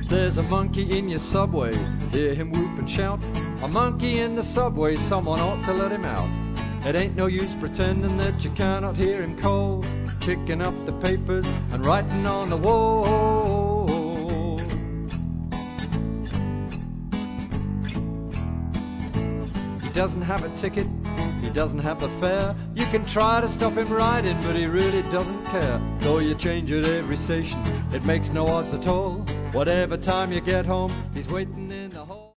there's a monkey in your subway, hear him whoop and shout. A monkey in the subway, someone ought to let him out. It ain't no use pretending that you cannot hear him cold, picking up the papers and writing on the wall. He doesn't have a ticket, he doesn't have the fare. You can try to stop him riding, but he really doesn't care. Though you change at every station, it makes no odds at all. Whatever time you get home, he's waiting in the hall.